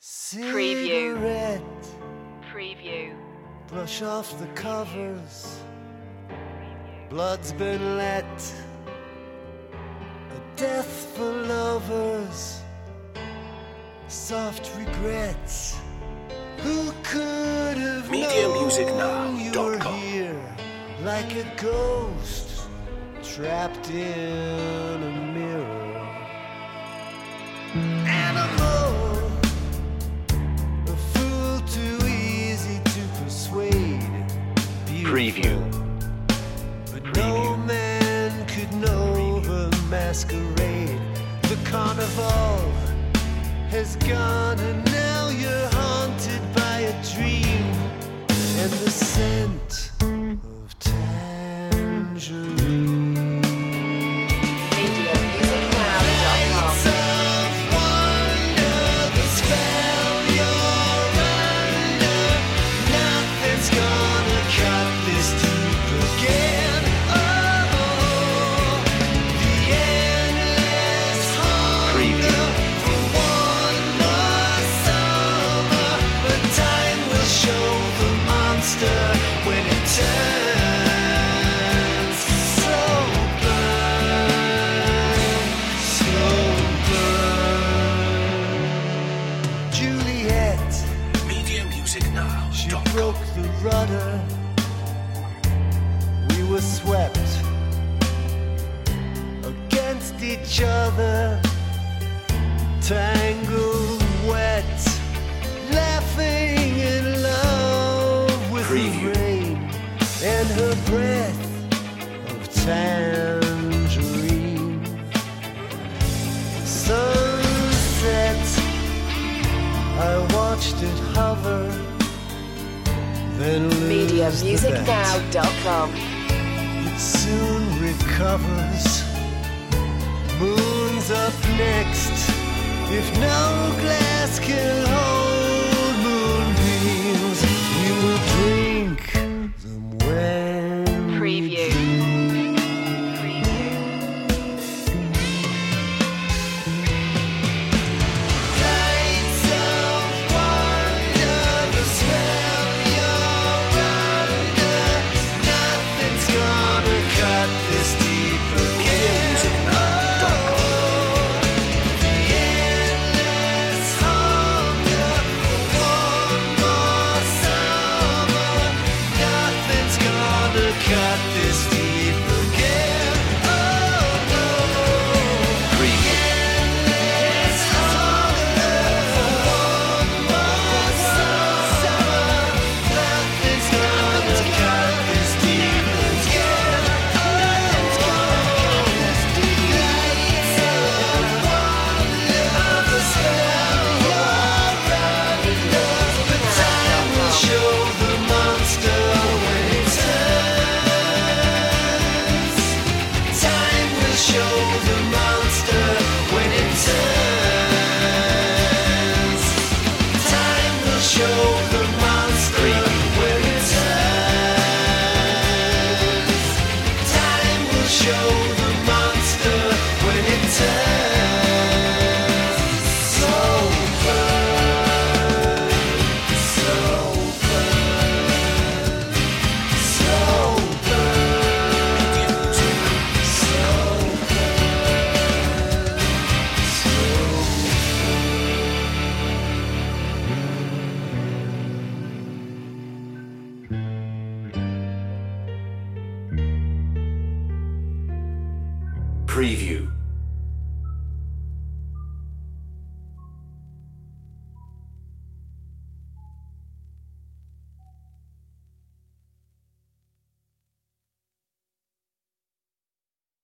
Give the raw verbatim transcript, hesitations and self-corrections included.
Preview. Cigarette. Preview. Brush off the covers. Blood's been let. A death for lovers. Soft regrets. Who could have media music known now you dot were com. here like a ghost trapped in a mirror? Animal, a fool too easy to persuade. Beautiful, Preview. but no man could know her masquerade. The carnival has gone and now you're haunted by a dream and the scent of tangerine. media music now dot com. Lights of wonder, the spell you're under. Nothing's gonna cut this deep again. Oh, the endless hunger for one more summer. But time will show the monster when it turns. So burn, slow burn. Juliet, media music now she dot com. broke the rudder. We were swept against each other, tangled, wet, laughing in love with Preview. the rain and her breath of tangerine. Sunset, I watched it hover, then lose media the music bet. now dot com. It soon recovers. Moon's up next. If no glass can hold moonbeams, you will drink them when Preview. Preview. Lights of wonder, the spell you're under. Nothing's gonna cut this deep again. Oh, the endless hunger for one more summer. Nothing's gonna cut this deep again. Oh no. Endless hunger for one more summer. Nothing's gonna cut this deep again. Nothing's gonna cut this deep. Lights of wonder, the spell you're under. But time will show the monster when it turns. Time will show the monster when it turns. Time will show the monster when it turns. Time will show the monster when it turns. So burn, so burn, so burn, so Preview.